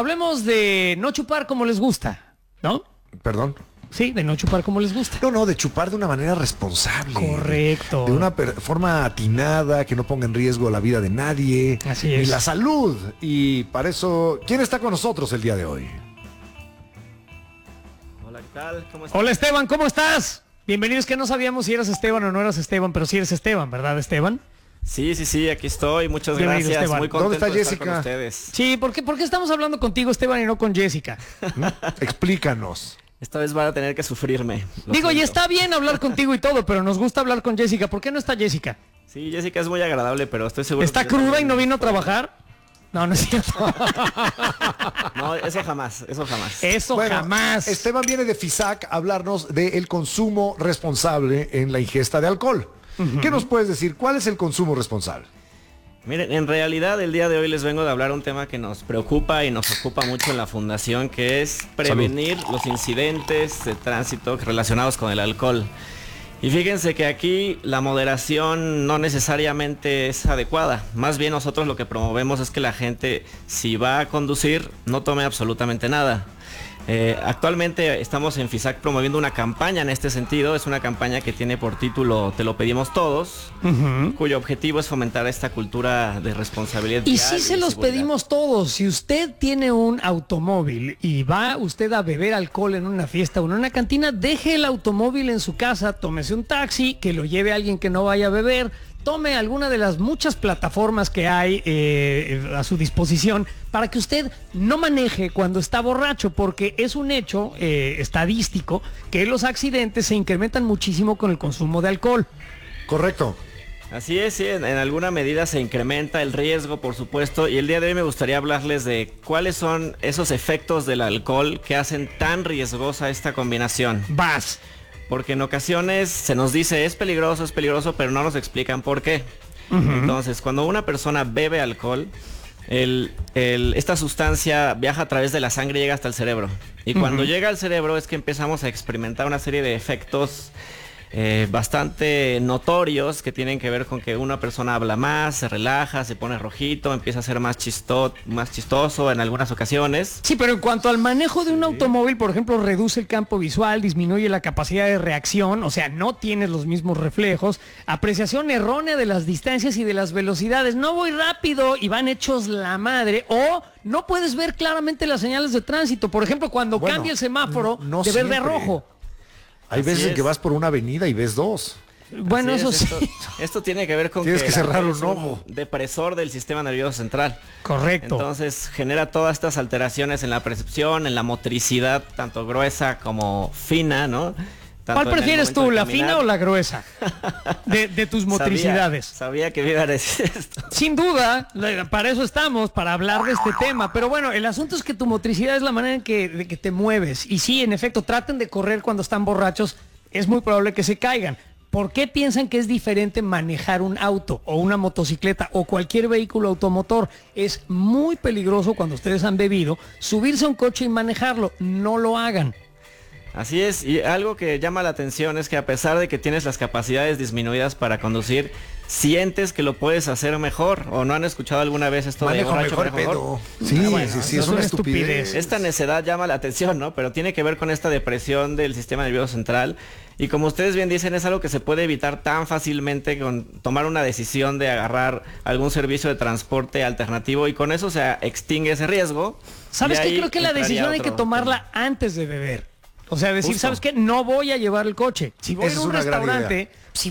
Hablemos de no chupar como les gusta, ¿no? Perdón. Sí, de no chupar como les gusta. No, de chupar de una manera responsable. Correcto. De una forma atinada, que no ponga en riesgo la vida de nadie. Así es. Y la salud. Y para eso, ¿quién está con nosotros el día de hoy? Hola, ¿qué tal? ¿Cómo estás? Hola Esteban, ¿cómo estás? Bienvenidos, que no sabíamos si eras Esteban o no eras Esteban, pero sí eres Esteban, ¿verdad, Esteban? Sí, aquí estoy. Muchas Bienvenido, gracias. Esteban. Muy contento ¿Dónde está de estar Jessica? con ustedes. Sí, ¿por qué estamos hablando contigo, Esteban, y no con Jessica? Explícanos. Esta vez van a tener que sufrirme. Lo Digo, y siento. está bien hablar contigo y todo, pero nos gusta hablar con Jessica. ¿Por qué no está Jessica? Sí, Jessica es muy agradable, pero estoy seguro ¿Está que yo cruda y también- no vino a trabajar? No, no es cierto. No, eso jamás. Eso Bueno, jamás. Esteban viene de FISAC a hablarnos del consumo responsable en la ingesta de alcohol. ¿Qué nos puedes decir? ¿Cuál es el consumo responsable? Miren, en realidad el día de hoy les vengo de hablar un tema que nos preocupa y nos ocupa mucho en la fundación, que es prevenir los incidentes de tránsito relacionados con el alcohol. Y fíjense que aquí la moderación no necesariamente es adecuada. Más bien nosotros lo que promovemos es que la gente, si va a conducir, no tome absolutamente nada. Actualmente estamos en FISAC promoviendo una campaña en este sentido. Es una campaña que tiene por título Te lo pedimos todos, cuyo objetivo es fomentar esta cultura de responsabilidad. Y vial sí se los seguridad. pedimos todos. Si usted tiene un automóvil y va usted a beber alcohol en una fiesta o en una cantina, deje el automóvil en su casa, tómese un taxi, que lo lleve a alguien que no vaya a beber, tome alguna de las muchas plataformas que hay a su disposición para que usted no maneje cuando está borracho, porque es un hecho estadístico que los accidentes se incrementan muchísimo con el consumo de alcohol. Correcto. Así es, sí, en alguna medida se incrementa el riesgo, por supuesto, y el día de hoy me gustaría hablarles de cuáles son esos efectos del alcohol que hacen tan riesgosa esta combinación. Vas. Porque en ocasiones se nos dice es peligroso, pero no nos explican por qué. Entonces, cuando una persona bebe alcohol, esta sustancia viaja a través de la sangre y llega hasta el cerebro. Y cuando llega al cerebro es que empezamos a experimentar una serie de efectos bastante notorios que tienen que ver con que una persona habla más, se relaja, se pone rojito, empieza a ser más chistoso en algunas ocasiones. Sí, pero en cuanto al manejo de un automóvil, por ejemplo, reduce el campo visual, disminuye la capacidad de reacción, o sea, no tienes los mismos reflejos, apreciación errónea de las distancias y de las velocidades, no voy rápido y van hechos la madre, o no puedes ver claramente las señales de tránsito, por ejemplo, cuando Bueno, cambia el semáforo no de verde a siempre. rojo. Hay Así veces en es. que vas por una avenida y ves dos. Bueno, Así eso es, sí. Esto tiene que ver con Tienes que que el cerrar alcohol un es ojo. depresor del sistema nervioso central. Correcto. Entonces genera todas estas alteraciones en la percepción, en la motricidad, tanto gruesa como fina, ¿no? Tanto ¿Cuál en el prefieres momento tú, de la caminar. fina o la gruesa? De tus motricidades. Sabía que me iba a decir esto. Sin duda, para eso estamos, para hablar de este tema. Pero bueno, el asunto es que tu motricidad es la manera en de que te mueves. Y sí, en efecto, traten de correr cuando están borrachos. Es muy probable que se caigan. ¿Por qué piensan que es diferente manejar un auto o una motocicleta o cualquier vehículo automotor? Es muy peligroso cuando ustedes han bebido subirse a un coche y manejarlo. No lo hagan. Así es, y algo que llama la atención es que a pesar de que tienes las capacidades disminuidas para conducir, sientes que lo puedes hacer mejor. ¿O no han escuchado alguna vez esto de Manejo borracho mejor, mejor? pedo. Sí, bueno, sí, eso es una estupidez. Esta necedad llama la atención, ¿no? Pero tiene que ver con esta depresión del sistema nervioso central. Y como ustedes bien dicen, es algo que se puede evitar tan fácilmente con tomar una decisión de agarrar algún servicio de transporte alternativo y con eso se extingue ese riesgo. ¿Sabes Y qué? ahí Creo que la entraría decisión hay que otro tomarla antes de beber. O sea, decir, Justo. ¿sabes qué? No voy a llevar el coche. Si voy a ir Esa a es un una gran restaurante,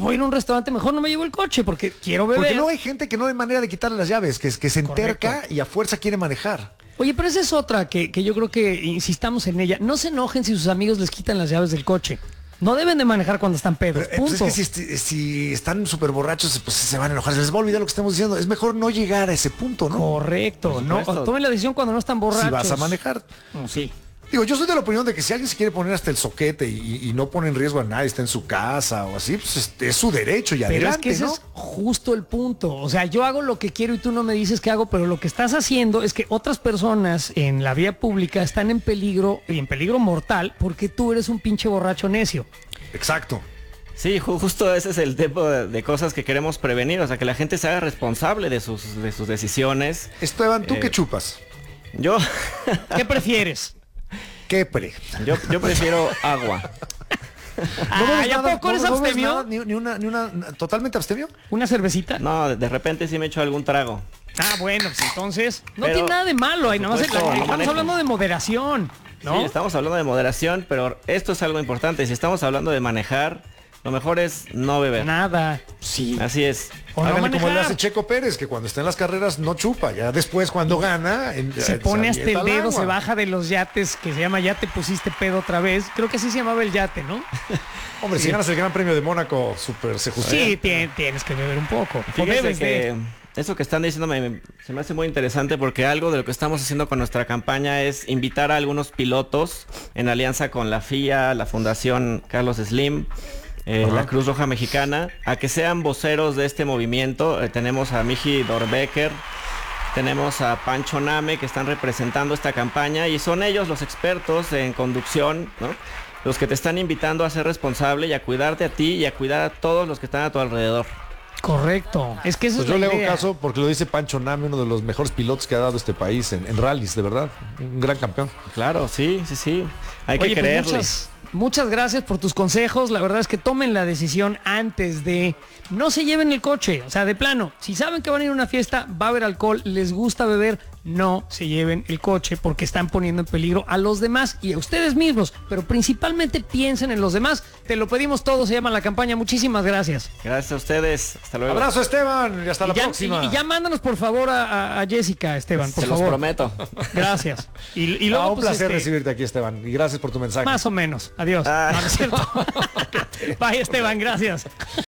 mejor no me llevo el coche porque quiero beber. Porque luego hay gente que no hay manera de quitarle las llaves, que se enterca Correcto. y a fuerza quiere manejar. Oye, pero esa es otra que yo creo que insistamos en ella. No se enojen si sus amigos les quitan las llaves del coche. No deben de manejar cuando están pedos. Pero, pues Punto. es que si están súper borrachos, pues se van a enojar, se les va a olvidar lo que estamos diciendo. Es mejor no llegar a ese punto, ¿no? Correcto. Por No, supuesto. tomen la decisión cuando no están borrachos. Si vas a manejar. Sí. Digo, yo soy de la opinión de que si alguien se quiere poner hasta el soquete y no pone en riesgo a nadie, está en su casa o así, pues es su derecho y Pero adelante, es que ese ¿no? es justo el punto. O sea, yo hago lo que quiero y tú no me dices qué hago, pero lo que estás haciendo es que otras personas en la vía pública están en peligro y en peligro mortal porque tú eres un pinche borracho necio. Exacto. Sí, justo ese es el tipo de cosas que queremos prevenir, o sea, que la gente se haga responsable de sus decisiones. Esteban, ¿tú qué chupas? Yo, ¿Qué prefieres? ¿Qué pre? Yo prefiero agua. ¿Y a poco eres ves abstemio? nada, ni una, totalmente abstemio. ¿Una cervecita? No, de repente sí me echo algún trago. Bueno, pues entonces no Pero, tiene nada de malo. por Nada más supuesto, no estamos manejo. hablando de moderación, ¿no? Sí, estamos hablando de moderación, pero esto es algo importante. Si estamos hablando de manejar, lo mejor es no beber. Nada. Sí. Así es. O no Háganle como le manejar. hace Checo Pérez, que cuando está en las carreras no chupa. Ya después cuando gana... Se pone hasta el avienta al dedo, agua. se baja de los yates, que se llama Ya te pusiste pedo otra vez. Creo que así se llamaba el yate, ¿no? Hombre, si ganas el Gran Premio de Mónaco, súper se justifica. Sí, tienes que beber un poco. O Fíjese debes de. que eso que están diciendo se me hace muy interesante porque algo de lo que estamos haciendo con nuestra campaña es invitar a algunos pilotos en alianza con la FIA, la Fundación Carlos Slim, la Cruz Roja Mexicana, a que sean voceros de este movimiento. Tenemos a Miji Dorbecker, tenemos a Pancho Name, que están representando esta campaña y son ellos los expertos en conducción, ¿no? Los que te están invitando a ser responsable y a cuidarte a ti y a cuidar a todos los que están a tu alrededor. Correcto. Es que eso Pues es yo la le hago idea. caso porque lo dice Pancho Name, uno de los mejores pilotos que ha dado este país en rallies, de verdad. Un gran campeón. Claro, sí. Hay Oye, que pues creerle. muchas gracias por tus consejos. La verdad es que tomen la decisión antes de... No se lleven el coche. O sea, de plano, si saben que van a ir a una fiesta, va a haber alcohol, les gusta beber, no se lleven el coche porque están poniendo en peligro a los demás y a ustedes mismos. Pero principalmente piensen en los demás. Te lo pedimos todo, se llama la campaña. Muchísimas gracias. Gracias a ustedes. Hasta luego. Abrazo, Esteban, y hasta la próxima. Y ya mándanos por favor a Jessica, Esteban, por Se los favor. prometo. Gracias. Y luego, un pues, placer recibirte aquí, Esteban, y gracias por tu mensaje. más o menos. Adiós. Ah. No, no es cierto. Bye, Esteban, gracias.